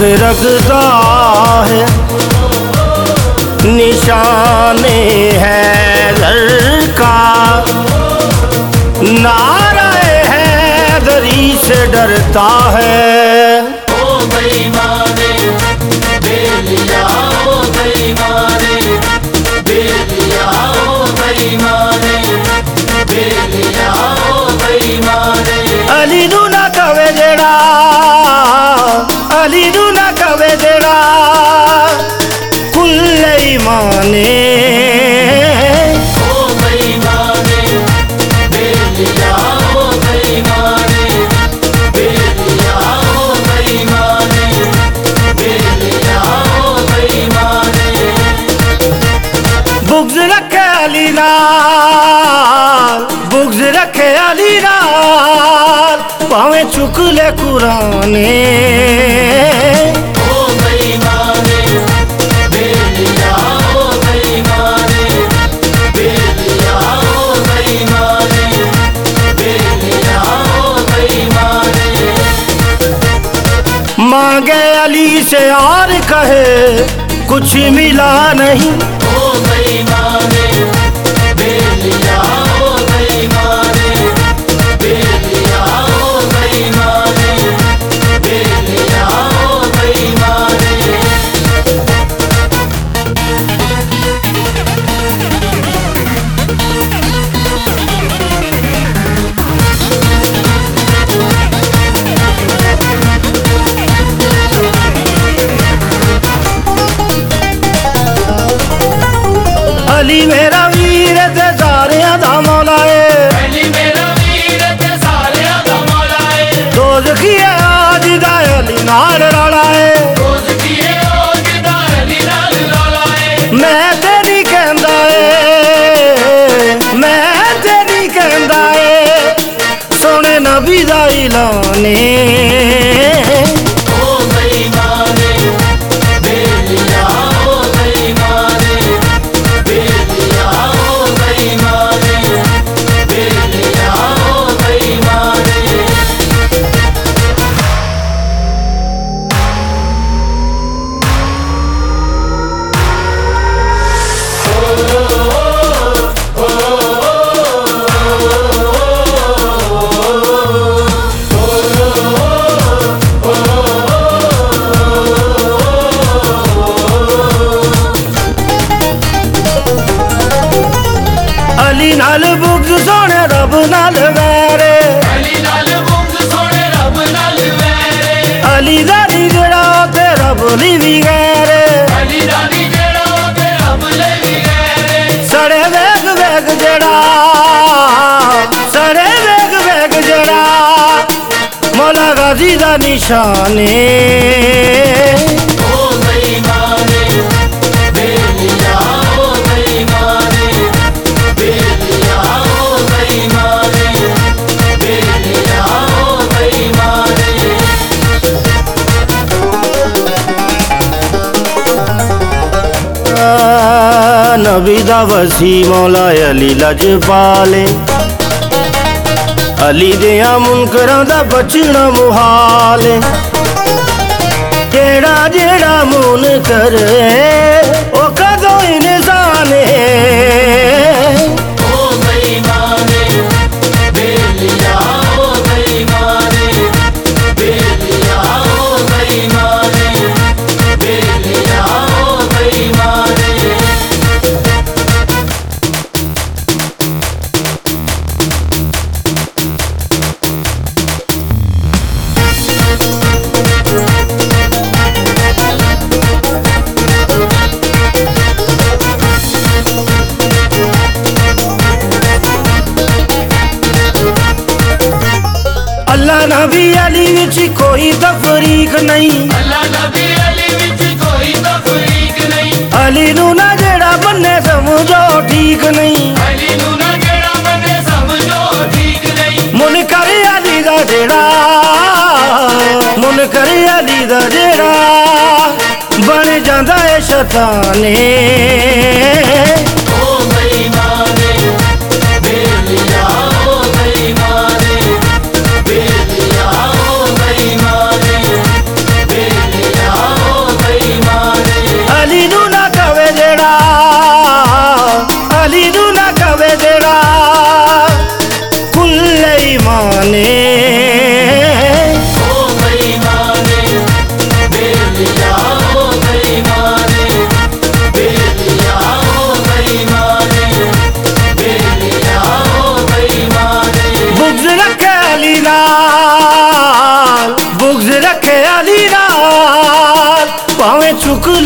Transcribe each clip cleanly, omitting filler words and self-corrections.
रखता है, निशाने हैदर का नारे हैदरी से डरता है। ओ बेईमाने बेलिया, ओ बेईमाने बेलिया, ओ बेईमाने बेलिया, ओ बेईमाने। अली नू ना कवे जेड़ा, अली नू ना कवे जेड़ा कुल्ले ईमाने। ओ बेईमाने बेलिया, ओ बेईमाने बेलिया, ओ बेईमाने बेलिया, ओ बेईमाने। बुग़्ज़ रखे अली नाल, बुग़्ज़ रखे अली नाल भावें चुक ले कुराने। ओ बेईमाने बेलिया, ओ बेईमाने बेलिया, ओ बेईमाने बेलिया, ओ बेईमाने। मांगे अली से और कहे कुछ मिला नहीं। ओ बेईमाने बेलिया, ओ बेईमाने बेलिया, ओ बेईमाने बेलिया, ओ बेईमाने। अली मेरा वीर ते सारियां दा मौला है, अली मेरा वीर ते सारियां दा मौला है। दोज़खी है आज दा अली नाल रौला है। रोज़ किए रोज़ दा अली नाल रौला है। मैं ते नहीं कहंदा ए, मैं ते नहीं कहंदा ए, सोने नबी दा ऐलान है। ओ बेईमाने बेलिया, ओ बेईमाने बेलिया, ओ बेईमाने बेलिया, ओ बेईमाने। अली नाल बुग़्ज़ सोने रब नाल वैरे, अली नाल बुग़्ज़ सोने रब नाल वैरे। अली दा नी जेड़ा ते रब ली भी गैरे। अली दा नी जेड़ा ते रब ले भी गैरे। सड़े वेग वेग जेड़ा, सड़े वेग वेग जेड़ा मौला गाजी दा निशाने। ओ बेईमाने बेलिया, ओ बेईमाने बेलिया, ओ बेईमाने बेलिया, ओ बेईमाने। नबी दा वसी मौला अली लजपाले, अली दियां मुनकरां दा बचना मुहाल। जेड़ा जेड़ा मुनकर ओ कदों इंसान है। ओ बेईमाने बेलिया, ओ बेईमाने बेलिया, ओ बेईमाने बेलिया, ओ बेईमाने। अल्लाह नबी अली विच कोई तफरीक नहीं, अल्लाह नबी अली विच कोई तफरीक नहीं। अली नू ना जेड़ा बन्ने समझो ठीक नहीं। अली नू ना जेड़ा बने समझो ठीक नहीं। मुनकर अली दा जेड़ा, मुनकर अली दा जेड़ा बन जांदा है शैताने। ओ बेईमाने बेलिया, ओ बेईमाने बेलिया, ओ बेईमाने बेलिया,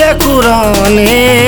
कुरान